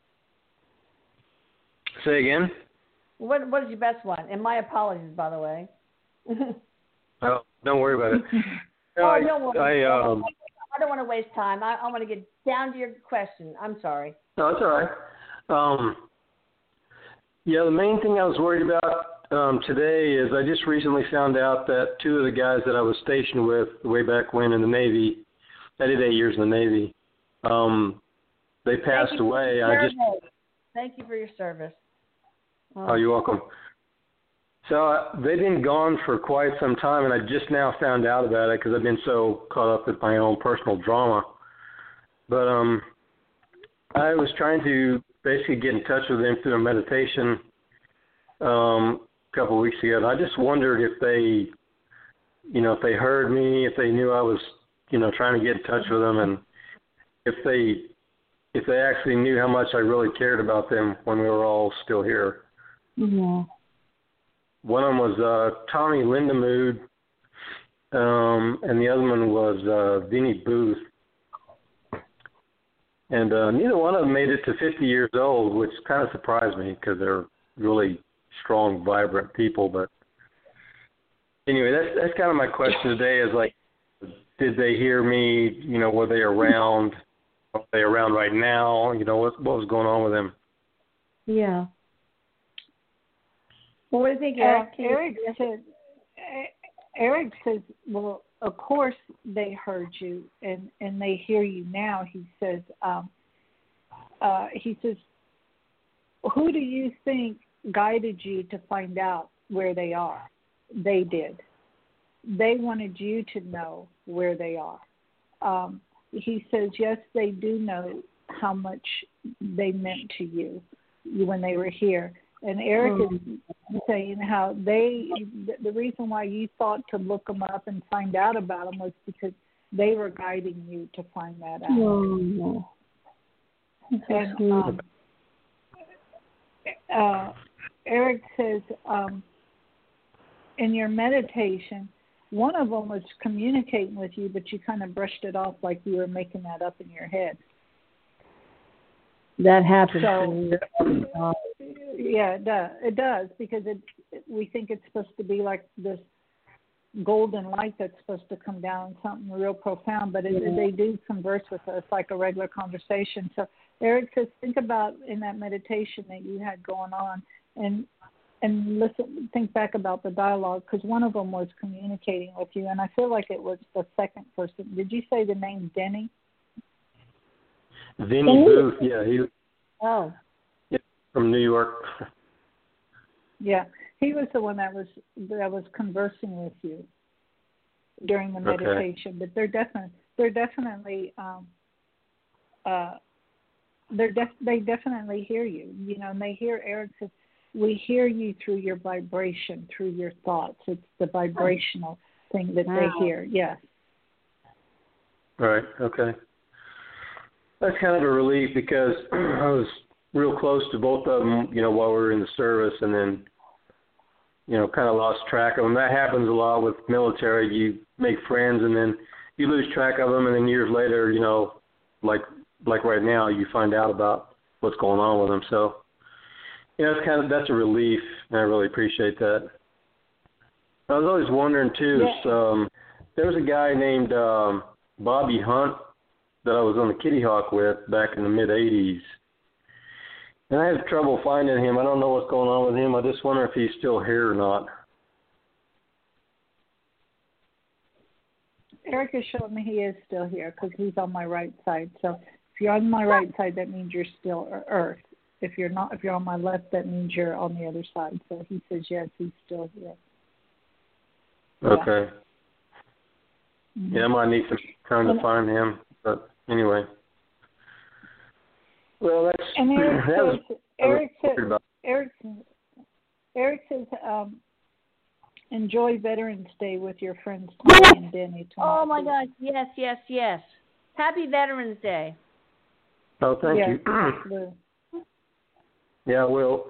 Say again? What What is your best one? And my apologies, by the way. Oh, don't worry about it. No, Oh, I, don't worry. I, um, I don't want to waste time. I, I want to get down to your question. I'm sorry. no, it's all right. Um, yeah, the main thing I was worried about um, today is I just recently found out that two of the guys that I was stationed with way back when in the Navy, I did eight years in the Navy, um, they passed away. I just Thank you for your service. Oh, oh you're welcome. So uh, they've been gone for quite some time, and I just now found out about it because I've been so caught up with my own personal drama. But um, I was trying to basically get in touch with them through a meditation um, a couple of weeks ago. And I just wondered if they, you know, if they heard me, if they knew I was, you know, trying to get in touch with them, and if they, if they actually knew how much I really cared about them when we were all still here. Mm-hmm. One of them was uh, Tommy Lindemood, um, and the other one was uh, Vinnie Booth. And uh, neither one of them made it to fifty years old, which kind of surprised me because they're really strong, vibrant people. But anyway, that's that's kind of my question today is, like, did they hear me? You know, were they around? Are they around right now? You know, what what was going on with them? Yeah. Well, what do you think, Eric? Eric? Eric said, Eric says, well, of course they heard you and, and they hear you now. He says, um, uh, he says, who do you think guided you to find out where they are? They did. They wanted you to know where they are. Um, he says, yes, they do know how much they meant to you when they were here. And Eric mm. is saying how they, the reason why you thought to look them up and find out about them was because they were guiding you to find that out. Oh, and um, uh, Eric says, um, in your meditation, one of them was communicating with you, but you kind of brushed it off like you were making that up in your head. That happens. So, yeah, it does. It does because it, we think it's supposed to be like this golden light that's supposed to come down, something real profound, but it, yeah. they do converse with us like a regular conversation. So Eric says, think about in that meditation that you had going on and and listen, think back about the dialogue because one of them was communicating with you, and I feel like it was the second person. Did you say the name Denny? Vinnie Booth, yeah, he. Oh. Yeah, from New York. Yeah, he was the one that was that was conversing with you during the meditation. Okay. But they're definitely they're definitely um, uh, they're def- they definitely hear you. You know, and they hear Eric says, "We hear you through your vibration, through your thoughts." It's the vibrational thing that wow. they hear. Yes. Right. Okay. That's kind of a relief because I was real close to both of them, you know, while we were in the service, and then, you know, kind of lost track of them. That happens a lot with military. You make friends, and then you lose track of them, and then years later, you know, like like right now, you find out about what's going on with them. So, you know, it's kind of that's a relief, and I really appreciate that. I was always wondering too. Yeah. So, um, there was a guy named um, Bobby Hunt that I was on the Kitty Hawk with back in the mid eighties. And I had trouble finding him. I don't know what's going on with him. I just wonder if he's still here or not. Eric has shown me he is still here because he's on my right side. So if you're on my right side, that means you're still Earth. If you're not, if you're on my left, that means you're on the other side. So he says yes, he's still here. Okay. Yeah, mm-hmm. yeah I might need some time to find him, but anyway. Well, that's and Eric that says, was, Eric says, Eric, Eric says, um, enjoy Veterans Day with your friends Tommy and Denny tomorrow. Oh my gosh! Yes, yes, yes. Happy Veterans Day. Oh, thank yes, you. Absolutely. Yeah, well,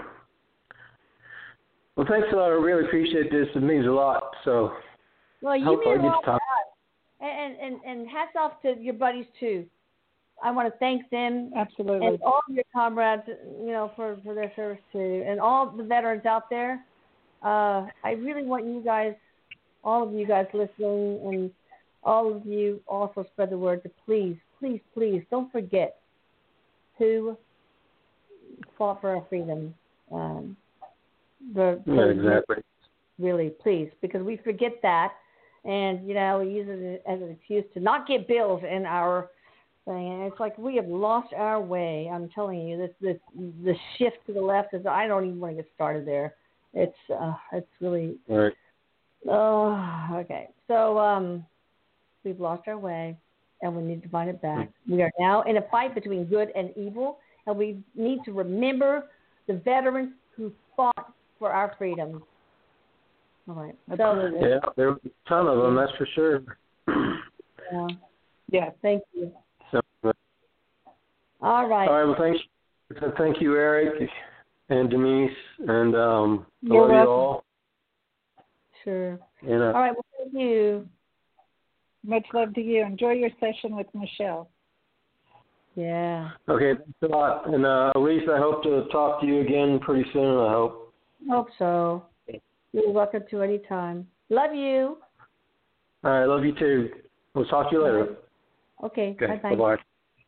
well, thanks a lot. I really appreciate this. It means a lot. So, well, you hope mean I a get lot to talk. And, and and hats off to your buddies too. I want to thank them, absolutely, and all of your comrades, you know, for, for their service too, and all the veterans out there. Uh, I really want you guys, all of you guys listening, and all of you also spread the word to please, please, please don't forget who fought for our freedom. Um, the, yeah, exactly. Really, please, because we forget that, and you know, we use it as an excuse to not get bills in our thing. And it's like we have lost our way. I'm telling you, this this the shift to the left is. I don't even want to get started there. It's uh, it's really. Right. Oh, okay. So um, we've lost our way, and we need to find it back. We are now in a fight between good and evil, and we need to remember the veterans who fought for our freedom. All right. So, yeah, there were a ton of them, that's for sure. Yeah. Yeah. Thank you. So, all right. All right. Well, thanks. Thank you, Eric and Denise, and um, I You're love welcome. you all. Sure. And, uh, all right. Well, thank you. Much love to you. Enjoy your session with Michelle. Yeah. Okay. Thanks a lot. And uh, Elise, I hope to talk to you again pretty soon. I hope. Hope so. You're welcome to any time. Love you. All right. Love you too. We'll talk to you later. Okay. Okay. Bye-bye. Bye-bye.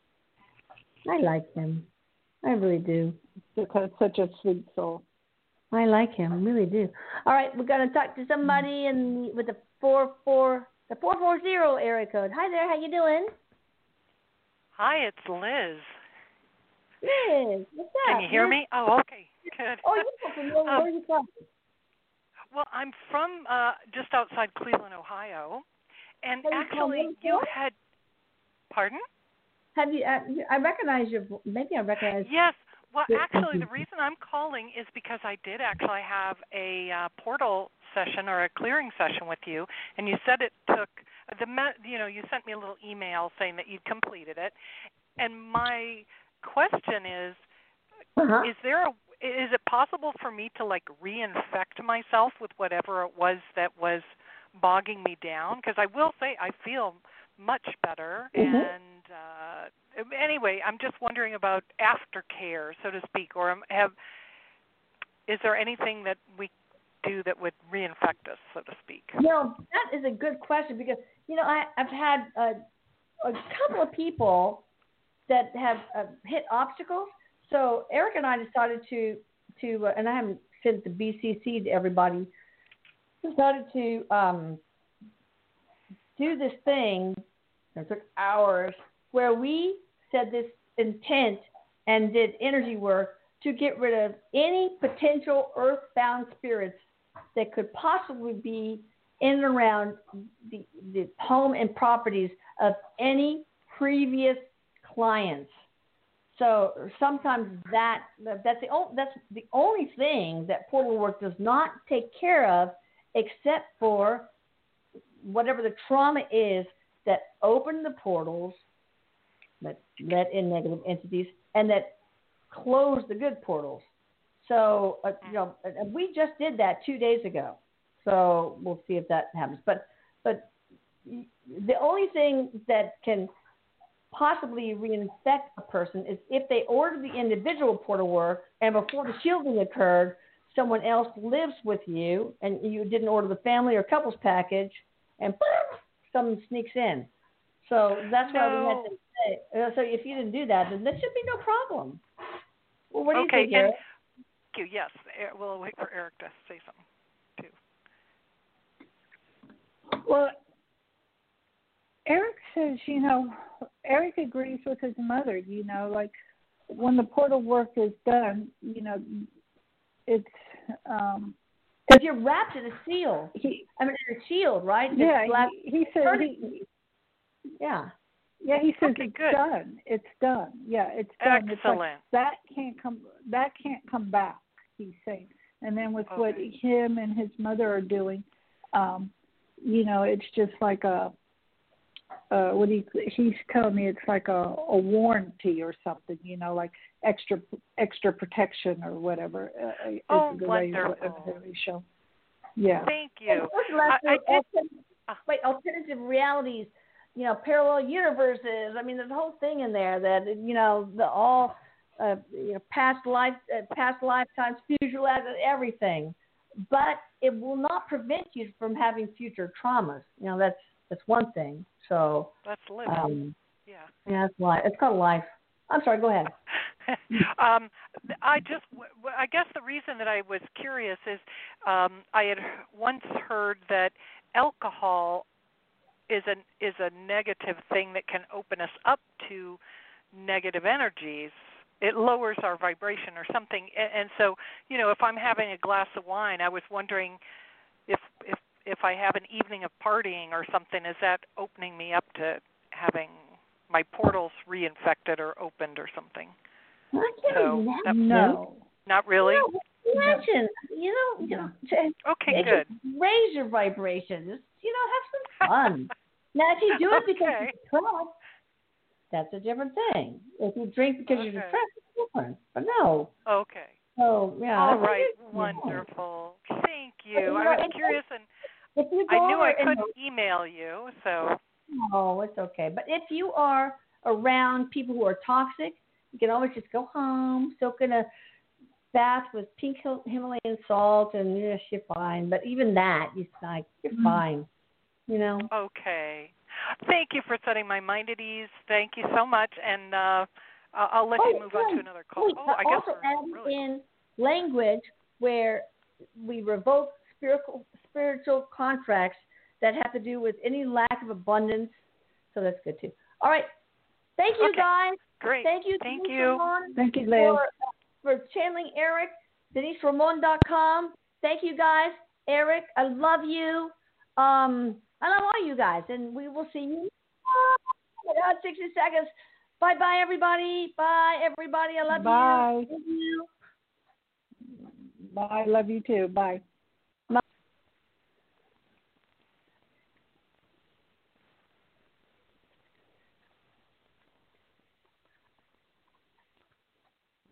I like him. I really do. Because such a sweet soul. I like him. I really do. All right. We're going to talk to somebody in with the four four the four four zero area code. Hi there. How you doing? Hi, it's Liz. Liz, what's up? Can you hear Liz? me? Oh, okay. Good. Oh, you're from where, um, where are you from? Well, I'm from uh, just outside Cleveland, Ohio, and Have you actually, called you had. Pardon? Have you? Uh, I recognize your. Maybe I recognize. Yes. Well, actually, the reason I'm calling is because I did actually have a uh, portal session or a clearing session with you, and you said it took the. You know, you sent me a little email saying that you'd completed it, and my question is, uh-huh. is there a Is it possible for me to, like, reinfect myself with whatever it was that was bogging me down? Because I will say I feel much better. Mm-hmm. And uh, anyway, I'm just wondering about aftercare, so to speak, or have is there anything that we do that would reinfect us, so to speak? No, that is a good question because, you know, I, I've had a, a couple of people that have uh, hit obstacles. So Eric and I decided to, to uh, and I haven't sent the B C C to everybody, decided to um, do this thing that took hours where we said this intent and did energy work to get rid of any potential earthbound spirits that could possibly be in and around the, the home and properties of any previous clients. So sometimes that that's the only, that's the only thing that portal work does not take care of, except for whatever the trauma is that opened the portals, that let in negative entities, and that closed the good portals. So uh, you know, we just did that two days ago. So we'll see if that happens. But but the only thing that can possibly reinfect a person is if they order the individual portal work and before the shielding occurred, someone else lives with you and you didn't order the family or couples package, and boom, someone sneaks in. So that's why no. we had to say. Uh, so if you didn't do that, then there should be no problem. Well, what do okay, you think, Eric? Thank you. Yes, we'll wait for Eric to say something too. Well, Eric says, you know, Eric agrees with his mother, you know, like when the portal work is done, you know, it's... um because you're wrapped in a seal. He, I mean, in a shield, right? Yeah, he, he says... He, yeah. Yeah, he says okay, it's good. done. It's done. Yeah, it's done. Excellent. It's like, that can't come. That can't come back. He's saying. And then with okay. what him and his mother are doing, um, you know, it's just like a. Uh, what he he's telling me, it's like a, a warranty or something. You know, like extra extra protection or whatever. Uh, oh, the wonderful. Way they show. Yeah. Thank you. I, I did, alternative, wait, alternative realities. You know, parallel universes. I mean, there's a whole thing in there that, you know, the all, uh, you know, past life, uh, past lifetimes, future lives, everything. But it will not prevent you from having future traumas. You know, that's that's one thing. So that's living. Um, yeah. Yeah, it's life. It's called life. I'm sorry. Go ahead. um, I just, I guess the reason that I was curious is um, I had once heard that alcohol is a is a negative thing that can open us up to negative energies. It lowers our vibration or something. And, and so, you know, if I'm having a glass of wine, I was wondering if if if I have an evening of partying or something, is that opening me up to having my portals reinfected or opened or something? I can't so that, no, not really. No, imagine, you know, you know, okay, good. Raise your vibrations. You know, have some fun. Now, if you do it because okay. you're depressed, that's a different thing. If you drink because okay. you're depressed, it's different. But no. Okay. Oh, yeah. All right. Wonderful. Thank you. you know, I was curious, and if you I knew I couldn't the, email you, so. No, it's okay. But if you are around people who are toxic, you can always just go home, soak in a bath with pink Himalayan salt, and yes, you're fine. But even that, you're like, you're mm-hmm. fine. You know. Okay. Thank you for setting my mind at ease. Thank you so much, and uh, I'll let oh, you move on to another call. Wait, oh, I guess also we're add really in language where we revoke spiritual spiritual contracts that have to do with any lack of abundance. So that's good too. All right. Thank you, okay. guys. Great. Thank you. Thank Denise you. Ramon Thank you, Liz. For, for channeling Eric. Denise Ramon dot com. Thank you, guys. Eric, I love you. Um, I love all you guys, and we will see you in sixty seconds. Bye, bye, everybody. Bye, everybody. I love Bye. you. Love you. Bye. Love you too. Bye.